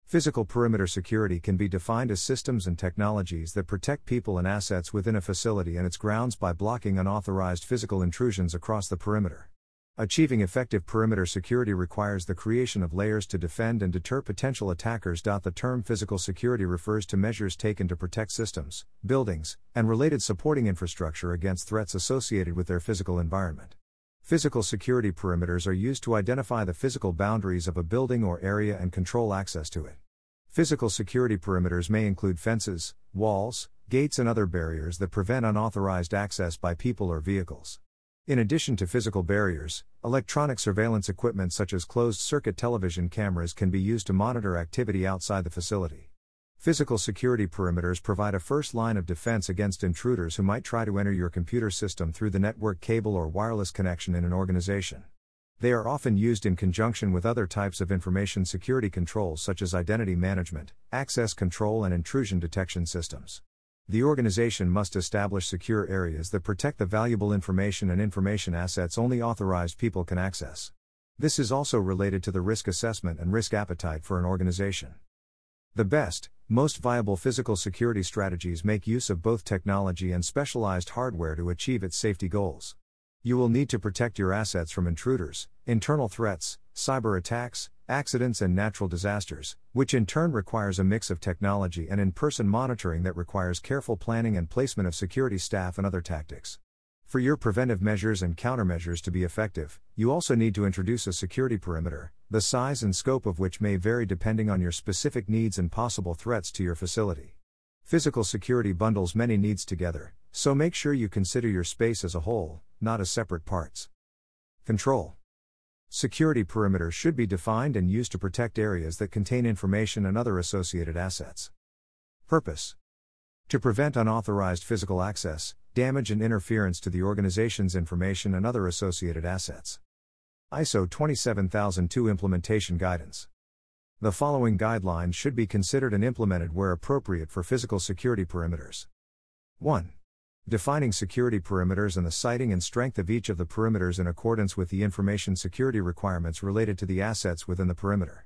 Physical perimeter security can be defined as systems and technologies that protect people and assets within a facility and its grounds by blocking unauthorized physical intrusions across the perimeter. Achieving effective perimeter security requires the creation of layers to defend and deter potential attackers. The term physical security refers to measures taken to protect systems, buildings, and related supporting infrastructure against threats associated with their physical environment. Physical security perimeters are used to identify the physical boundaries of a building or area and control access to it. Physical security perimeters may include fences, walls, gates, and other barriers that prevent unauthorized access by people or vehicles. In addition to physical barriers, electronic surveillance equipment such as closed-circuit television cameras can be used to monitor activity outside the facility. Physical security perimeters provide a first line of defense against intruders who might try to enter your computer system through the network cable or wireless connection in an organization. They are often used in conjunction with other types of information security controls such as identity management, access control, and intrusion detection systems. The organization must establish secure areas that protect the valuable information and information assets only authorized people can access. This is also related to the risk assessment and risk appetite for an organization. The best, most viable physical security strategies make use of both technology and specialized hardware to achieve its safety goals. You will need to protect your assets from intruders, internal threats, cyber attacks, accidents, and natural disasters, which in turn requires a mix of technology and in-person monitoring that requires careful planning and placement of security staff and other tactics. For your preventive measures and countermeasures to be effective, you also need to introduce a security perimeter, the size and scope of which may vary depending on your specific needs and possible threats to your facility. Physical security bundles many needs together, so make sure you consider your space as a whole, not as separate parts. Control. Security perimeters should be defined and used to protect areas that contain information and other associated assets. Purpose. To prevent unauthorized physical access, damage, and interference to the organization's information and other associated assets. ISO 27002 Implementation Guidance. The following guidelines should be considered and implemented where appropriate for physical security perimeters. 1. Defining security perimeters and the siting and strength of each of the perimeters in accordance with the information security requirements related to the assets within the perimeter.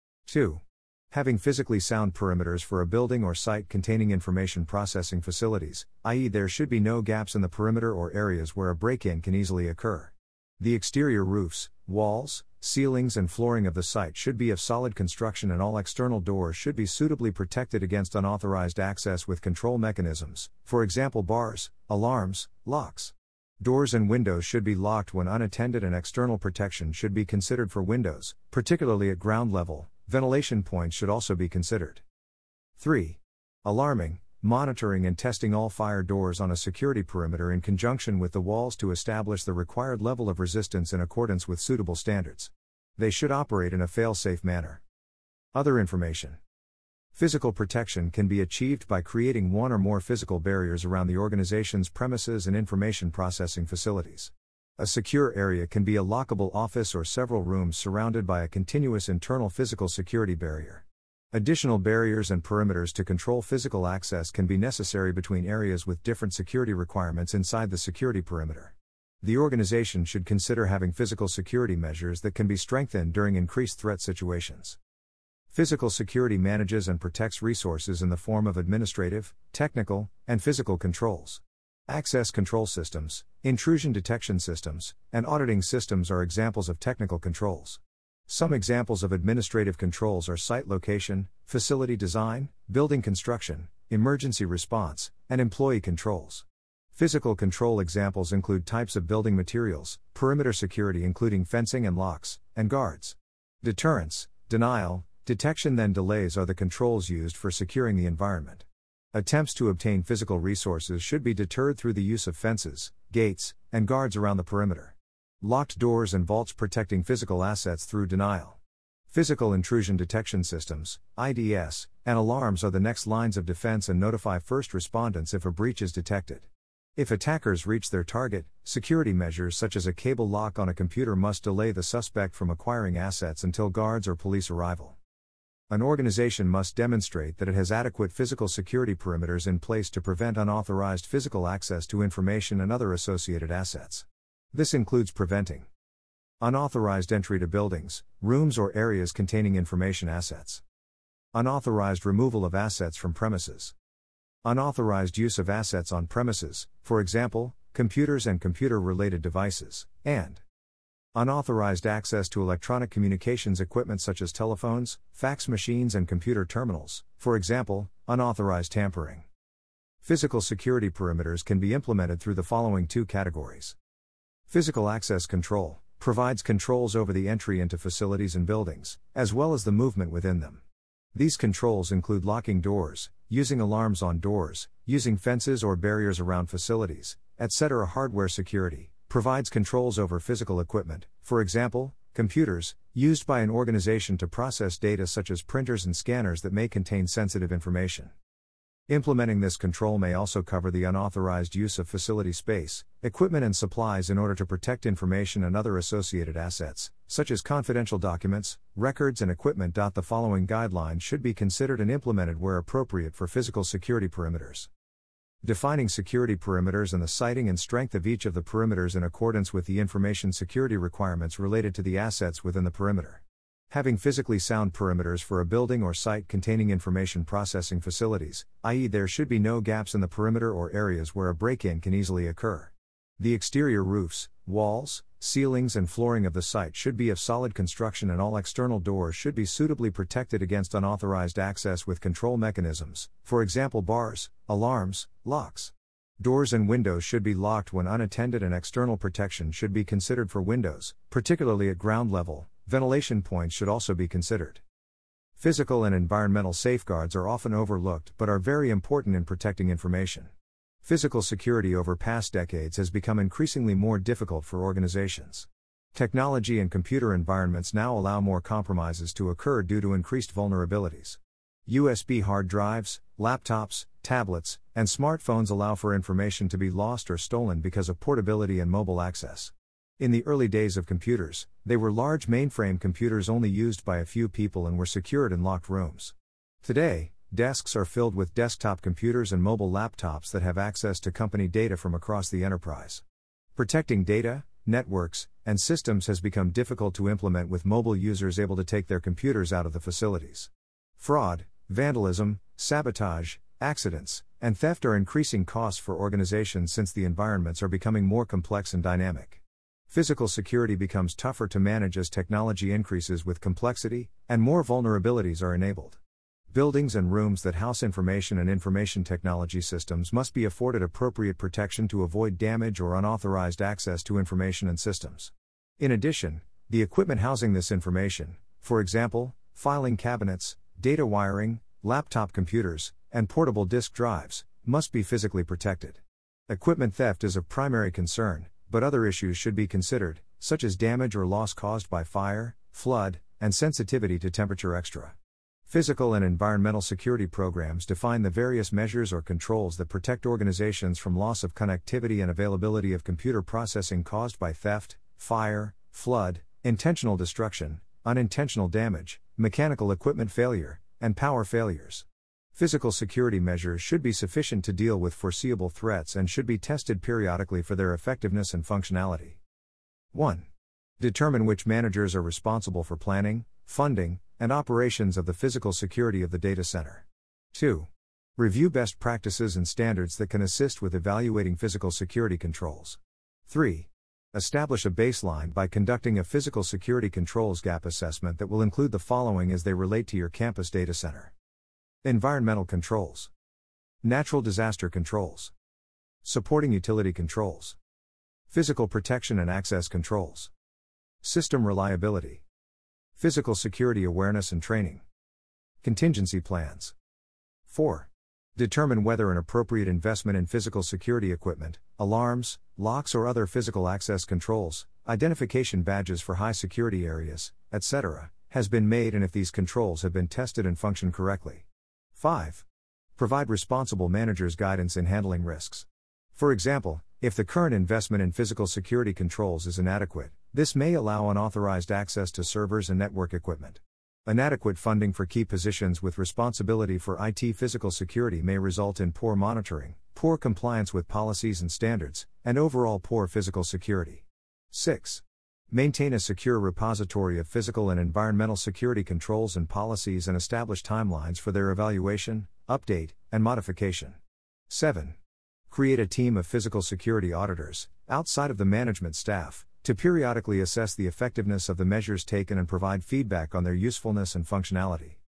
2. Having physically sound perimeters for a building or site containing information processing facilities, i.e., there should be no gaps in the perimeter or areas where a break-in can easily occur. The exterior roofs, walls, ceilings, and flooring of the site should be of solid construction, and all external doors should be suitably protected against unauthorized access with control mechanisms, for example bars, alarms, locks. Doors and windows should be locked when unattended, and external protection should be considered for windows, particularly at ground level. Ventilation points should also be considered. 3. Alarming, monitoring, and testing all fire doors on a security perimeter in conjunction with the walls to establish the required level of resistance in accordance with suitable standards. They should operate in a fail-safe manner. Other information. Physical protection can be achieved by creating one or more physical barriers around the organization's premises and information processing facilities. A secure area can be a lockable office or several rooms surrounded by a continuous internal physical security barrier. Additional barriers and perimeters to control physical access can be necessary between areas with different security requirements inside the security perimeter. The organization should consider having physical security measures that can be strengthened during increased threat situations. Physical security manages and protects resources in the form of administrative, technical, and physical controls. Access control systems, intrusion detection systems, and auditing systems are examples of technical controls. Some examples of administrative controls are site location, facility design, building construction, emergency response, and employee controls. Physical control examples include types of building materials, perimeter security including fencing and locks, and guards. Deterrence, denial, detection then delays are the controls used for securing the environment. Attempts to obtain physical resources should be deterred through the use of fences, gates, and guards around the perimeter. Locked doors and vaults protecting physical assets through denial. Physical intrusion detection systems, IDS, and alarms are the next lines of defense and notify first respondents if a breach is detected. If attackers reach their target, security measures such as a cable lock on a computer must delay the suspect from acquiring assets until guards or police arrival. An organization must demonstrate that it has adequate physical security perimeters in place to prevent unauthorized physical access to information and other associated assets. This includes preventing unauthorized entry to buildings, rooms, or areas containing information assets. Unauthorized removal of assets from premises. Unauthorized use of assets on premises, for example, computers and computer-related devices, and unauthorized access to electronic communications equipment such as telephones, fax machines and computer terminals, for example, unauthorized tampering. Physical security perimeters can be implemented through the following two categories. Physical access control provides controls over the entry into facilities and buildings, as well as the movement within them. These controls include locking doors, using alarms on doors, using fences or barriers around facilities, etc. Hardware security provides controls over physical equipment, for example, computers, used by an organization to process data such as printers and scanners that may contain sensitive information. Implementing this control may also cover the unauthorized use of facility space, equipment and supplies in order to protect information and other associated assets, such as confidential documents, records and equipment. The following guidelines should be considered and implemented where appropriate for physical security perimeters. Defining security perimeters and the siting and strength of each of the perimeters in accordance with the information security requirements related to the assets within the perimeter. Having physically sound perimeters for a building or site containing information processing facilities, i.e., there should be no gaps in the perimeter or areas where a break-in can easily occur. The exterior roofs, walls, ceilings and flooring of the site should be of solid construction and all external doors should be suitably protected against unauthorized access with control mechanisms, for example bars, alarms, locks. Doors and windows should be locked when unattended and external protection should be considered for windows, particularly at ground level. Ventilation points should also be considered. Physical and environmental safeguards are often overlooked but are very important in protecting information. Physical security over past decades has become increasingly more difficult for organizations. Technology and computer environments now allow more compromises to occur due to increased vulnerabilities. USB hard drives, laptops, tablets, and smartphones allow for information to be lost or stolen because of portability and mobile access. In the early days of computers, they were large mainframe computers only used by a few people and were secured in locked rooms. Today, desks are filled with desktop computers and mobile laptops that have access to company data from across the enterprise. Protecting data, networks, and systems has become difficult to implement with mobile users able to take their computers out of the facilities. Fraud, vandalism, sabotage, accidents, and theft are increasing costs for organizations since the environments are becoming more complex and dynamic. Physical security becomes tougher to manage as technology increases with complexity, and more vulnerabilities are enabled. Buildings and rooms that house information and information technology systems must be afforded appropriate protection to avoid damage or unauthorized access to information and systems. In addition, the equipment housing this information, for example, filing cabinets, data wiring, laptop computers, and portable disk drives, must be physically protected. Equipment theft is of primary concern, but other issues should be considered, such as damage or loss caused by fire, flood, and sensitivity to temperature. Physical and environmental security programs define the various measures or controls that protect organizations from loss of connectivity and availability of computer processing caused by theft, fire, flood, intentional destruction, unintentional damage, mechanical equipment failure, and power failures. Physical security measures should be sufficient to deal with foreseeable threats and should be tested periodically for their effectiveness and functionality. 1. Determine which managers are responsible for planning, funding, and operations of the physical security of the data center. 2. Review best practices and standards that can assist with evaluating physical security controls. 3. Establish a baseline by conducting a physical security controls gap assessment that will include the following as they relate to your campus data center. Environmental controls. Natural disaster controls. Supporting utility controls. Physical protection and access controls. System reliability. Physical security awareness and training. Contingency plans. 4. Determine whether an appropriate investment in physical security equipment, alarms, locks or other physical access controls, identification badges for high security areas, etc., has been made and if these controls have been tested and function correctly. 5. Provide responsible managers guidance in handling risks. For example, if the current investment in physical security controls is inadequate, this may allow unauthorized access to servers and network equipment. Inadequate funding for key positions with responsibility for IT physical security may result in poor monitoring, poor compliance with policies and standards, and overall poor physical security. 6. Maintain a secure repository of physical and environmental security controls and policies and establish timelines for their evaluation, update, and modification. 7. Create a team of physical security auditors, outside of the management staff, to periodically assess the effectiveness of the measures taken and provide feedback on their usefulness and functionality.